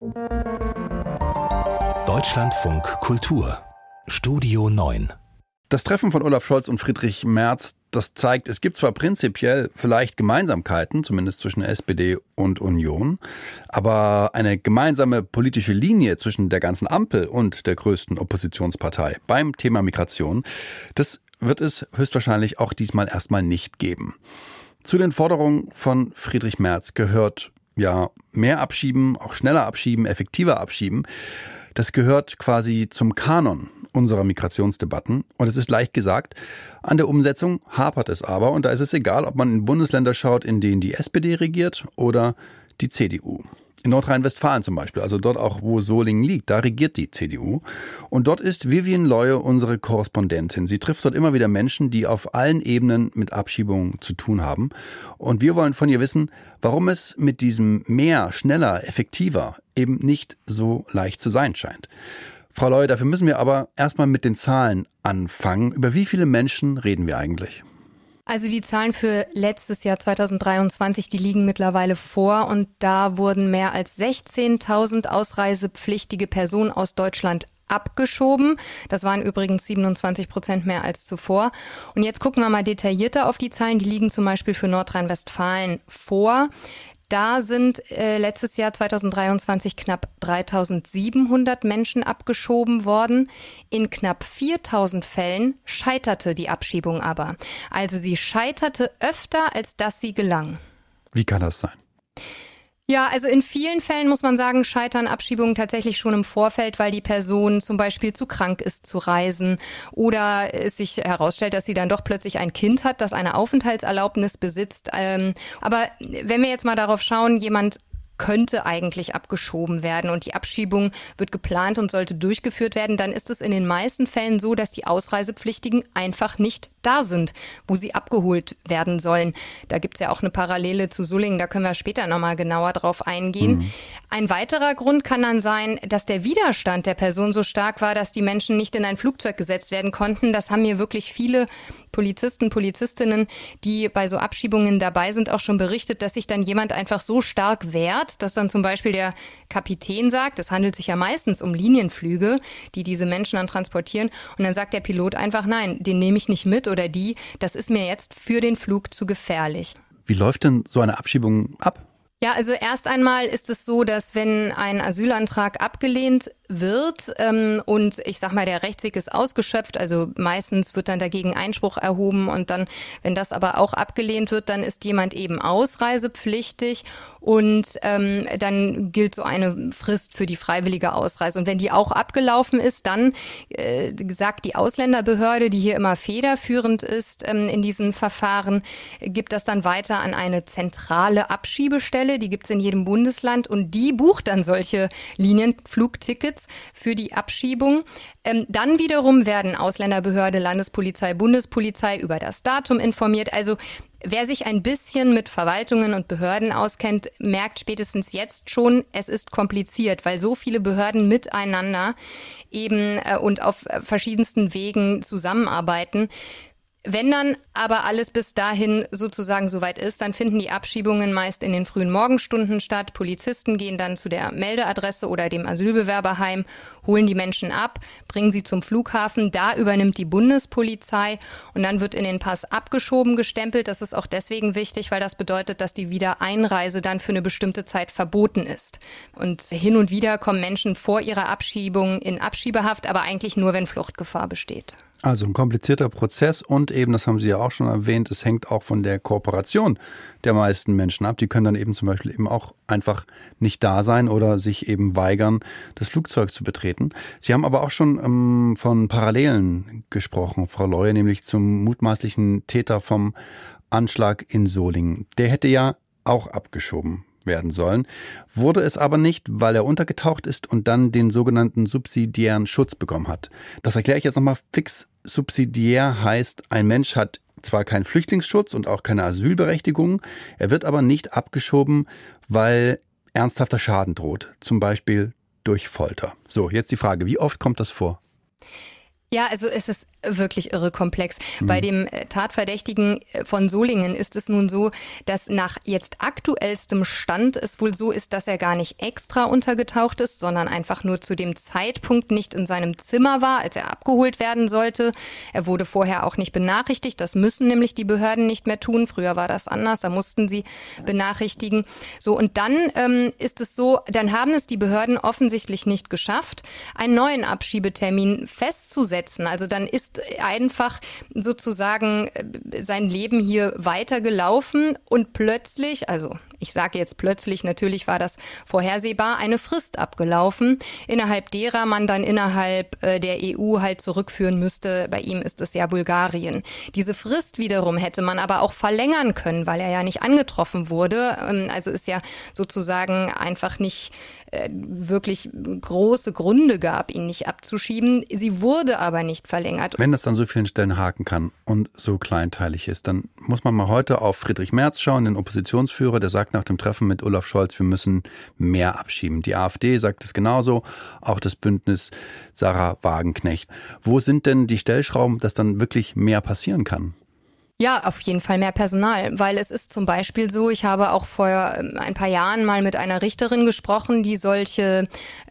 Deutschlandfunk Kultur Studio 9. Das Treffen von Olaf Scholz und Friedrich Merz, das zeigt, es gibt zwar prinzipiell vielleicht Gemeinsamkeiten, zumindest zwischen SPD und Union, aber eine gemeinsame politische Linie zwischen der ganzen Ampel und der größten Oppositionspartei beim Thema Migration, das wird es höchstwahrscheinlich auch diesmal erstmal nicht geben. Zu den Forderungen von Friedrich Merz gehört ja mehr abschieben, auch schneller abschieben, effektiver abschieben. Das gehört quasi zum Kanon unserer Migrationsdebatten. Und es ist leicht gesagt, an der Umsetzung hapert es aber. Und da ist es egal, ob man in Bundesländer schaut, in denen die SPD regiert oder die CDU. In Nordrhein-Westfalen zum Beispiel, also dort auch, wo Solingen liegt, da regiert die CDU. Und dort ist Vivian Leue unsere Korrespondentin. Sie trifft dort immer wieder Menschen, die auf allen Ebenen mit Abschiebungen zu tun haben. Und wir wollen von ihr wissen, warum es mit diesem mehr, schneller, effektiver eben nicht so leicht zu sein scheint. Frau Leue, dafür müssen wir aber erstmal mit den Zahlen anfangen. Über wie viele Menschen reden wir eigentlich? Also die Zahlen für letztes Jahr 2023, die liegen mittlerweile vor und da wurden mehr als 16.000 ausreisepflichtige Personen aus Deutschland abgeschoben. Das waren übrigens 27% mehr als zuvor. Und jetzt gucken wir mal detaillierter auf die Zahlen. Die liegen zum Beispiel für Nordrhein-Westfalen vor. Da sind letztes Jahr 2023 knapp 3.700 Menschen abgeschoben worden. In knapp 4.000 Fällen scheiterte die Abschiebung aber. Also sie scheiterte öfter, als dass sie gelang. Wie kann das sein? Ja, also in vielen Fällen muss man sagen, scheitern Abschiebungen tatsächlich schon im Vorfeld, weil die Person zum Beispiel zu krank ist zu reisen oder es sich herausstellt, dass sie dann doch plötzlich ein Kind hat, das eine Aufenthaltserlaubnis besitzt. Aber wenn wir jetzt mal darauf schauen, jemand könnte eigentlich abgeschoben werden und die Abschiebung wird geplant und sollte durchgeführt werden, dann ist es in den meisten Fällen so, dass die Ausreisepflichtigen einfach nicht da sind, wo sie abgeholt werden sollen. Da gibt's ja auch eine Parallele zu Solingen, da können wir später nochmal genauer drauf eingehen. Ein weiterer Grund kann dann sein, dass der Widerstand der Person so stark war, dass die Menschen nicht in ein Flugzeug gesetzt werden konnten. Das haben mir wirklich viele Polizisten, Polizistinnen, die bei so Abschiebungen dabei sind, auch schon berichtet, dass sich dann jemand einfach so stark wehrt, dass dann zum Beispiel der Kapitän sagt, es handelt sich ja meistens um Linienflüge, die diese Menschen dann transportieren. Und dann sagt der Pilot einfach, nein, den nehme ich nicht mit oder die, das ist mir jetzt für den Flug zu gefährlich. Wie läuft denn so eine Abschiebung ab? Ja, also erst einmal ist es so, dass wenn ein Asylantrag abgelehnt wird und ich sag mal, der Rechtsweg ist ausgeschöpft, also meistens wird dann dagegen Einspruch erhoben und dann, wenn das aber auch abgelehnt wird, dann ist jemand eben ausreisepflichtig und dann gilt so eine Frist für die freiwillige Ausreise. Und wenn die auch abgelaufen ist, dann sagt die Ausländerbehörde, die hier immer federführend ist in diesen Verfahren, gibt das dann weiter an eine zentrale Abschiebestelle, die gibt's in jedem Bundesland und die bucht dann solche Linienflugtickets für die Abschiebung. Dann wiederum werden Ausländerbehörde, Landespolizei, Bundespolizei über das Datum informiert. Also wer sich ein bisschen mit Verwaltungen und Behörden auskennt, merkt spätestens jetzt schon, es ist kompliziert, weil so viele Behörden miteinander eben und auf verschiedensten Wegen zusammenarbeiten. Wenn dann aber alles bis dahin sozusagen soweit ist, dann finden die Abschiebungen meist in den frühen Morgenstunden statt. Polizisten gehen dann zu der Meldeadresse oder dem Asylbewerberheim, holen die Menschen ab, bringen sie zum Flughafen. Da übernimmt die Bundespolizei und dann wird in den Pass abgeschoben gestempelt. Das ist auch deswegen wichtig, weil das bedeutet, dass die Wiedereinreise dann für eine bestimmte Zeit verboten ist. Und hin und wieder kommen Menschen vor ihrer Abschiebung in Abschiebehaft, aber eigentlich nur, wenn Fluchtgefahr besteht. Also ein komplizierter Prozess und eben, das haben Sie ja auch schon erwähnt, es hängt auch von der Kooperation der meisten Menschen ab. Die können dann eben zum Beispiel eben auch einfach nicht da sein oder sich eben weigern, das Flugzeug zu betreten. Sie haben aber auch schon von Parallelen gesprochen, Frau Leue, nämlich zum mutmaßlichen Täter vom Anschlag in Solingen. Der hätte ja auch abgeschoben werden sollen, wurde es aber nicht, weil er untergetaucht ist und dann den sogenannten subsidiären Schutz bekommen hat. Das erkläre ich jetzt nochmal fix. Subsidiär heißt, ein Mensch hat zwar keinen Flüchtlingsschutz und auch keine Asylberechtigung, er wird aber nicht abgeschoben, weil ernsthafter Schaden droht, zum Beispiel durch Folter. So, jetzt die Frage, wie oft kommt das vor? Ja, also es ist wirklich irre komplex. Bei dem Tatverdächtigen von Solingen ist es nun so, dass nach jetzt aktuellstem Stand es wohl so ist, dass er gar nicht extra untergetaucht ist, sondern einfach nur zu dem Zeitpunkt nicht in seinem Zimmer war, als er abgeholt werden sollte. Er wurde vorher auch nicht benachrichtigt. Das müssen nämlich die Behörden nicht mehr tun. Früher war das anders, da mussten sie benachrichtigen. So, und dann ist es so, dann haben es die Behörden offensichtlich nicht geschafft, einen neuen Abschiebetermin festzusetzen. Also dann ist einfach sozusagen sein Leben hier weitergelaufen und plötzlich, also ich sage jetzt plötzlich, natürlich war das vorhersehbar, eine Frist abgelaufen, innerhalb derer man dann innerhalb der EU halt zurückführen müsste. Bei ihm ist es ja Bulgarien. Diese Frist wiederum hätte man aber auch verlängern können, weil er ja nicht angetroffen wurde. Also es ja sozusagen einfach nicht wirklich große Gründe gab, ihn nicht abzuschieben. Sie wurde aber nicht verlängert. Wenn das dann so vielen Stellen haken kann und so kleinteilig ist, dann muss man mal heute auf Friedrich Merz schauen, den Oppositionsführer, der sagt nach dem Treffen mit Olaf Scholz, wir müssen mehr abschieben. Die AfD sagt es genauso, auch das Bündnis Sarah Wagenknecht. Wo sind denn die Stellschrauben, dass dann wirklich mehr passieren kann? Ja, auf jeden Fall mehr Personal, weil es ist zum Beispiel so, ich habe auch vor ein paar Jahren mal mit einer Richterin gesprochen, die solche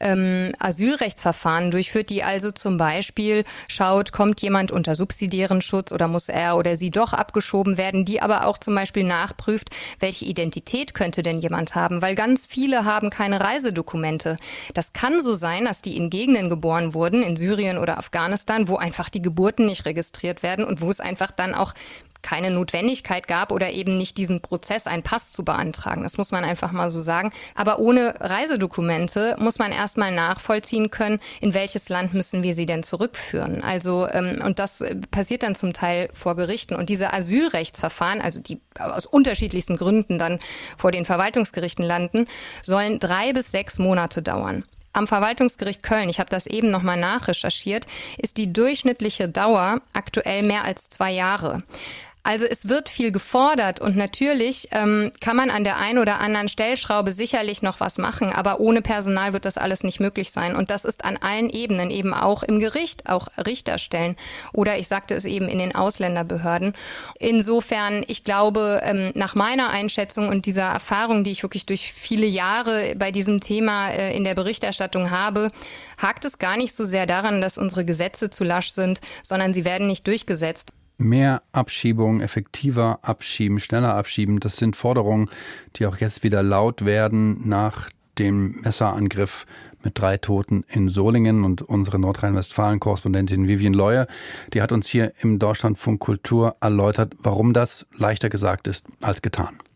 Asylrechtsverfahren durchführt, die also zum Beispiel schaut, kommt jemand unter subsidiären Schutz oder muss er oder sie doch abgeschoben werden, die aber auch zum Beispiel nachprüft, welche Identität könnte denn jemand haben, weil ganz viele haben keine Reisedokumente. Das kann so sein, dass die in Gegenden geboren wurden, in Syrien oder Afghanistan, wo einfach die Geburten nicht registriert werden und wo es einfach dann auch keine Notwendigkeit gab oder eben nicht diesen Prozess, einen Pass zu beantragen. Das muss man einfach mal so sagen. Aber ohne Reisedokumente muss man erstmal nachvollziehen können, in welches Land müssen wir sie denn zurückführen. Also, und das passiert dann zum Teil vor Gerichten. Und diese Asylrechtsverfahren, also die aus unterschiedlichsten Gründen dann vor den Verwaltungsgerichten landen, sollen 3 bis 6 Monate dauern. Am Verwaltungsgericht Köln, ich habe das eben nochmal nachrecherchiert, ist die durchschnittliche Dauer aktuell mehr als 2 Jahre. Also es wird viel gefordert und natürlich kann man an der einen oder anderen Stellschraube sicherlich noch was machen, aber ohne Personal wird das alles nicht möglich sein. Und das ist an allen Ebenen, eben auch im Gericht, auch Richterstellen oder ich sagte es eben in den Ausländerbehörden. Insofern, ich glaube, nach meiner Einschätzung und dieser Erfahrung, die ich wirklich durch viele Jahre bei diesem Thema in der Berichterstattung habe, hakt es gar nicht so sehr daran, dass unsere Gesetze zu lasch sind, sondern sie werden nicht durchgesetzt. Mehr Abschiebung, effektiver abschieben, schneller abschieben, das sind Forderungen, die auch jetzt wieder laut werden nach dem Messerangriff mit 3 Toten in Solingen. Und unsere Nordrhein-Westfalen-Korrespondentin Vivian Leue, die hat uns hier im Deutschlandfunk Kultur erläutert, warum das leichter gesagt ist als getan.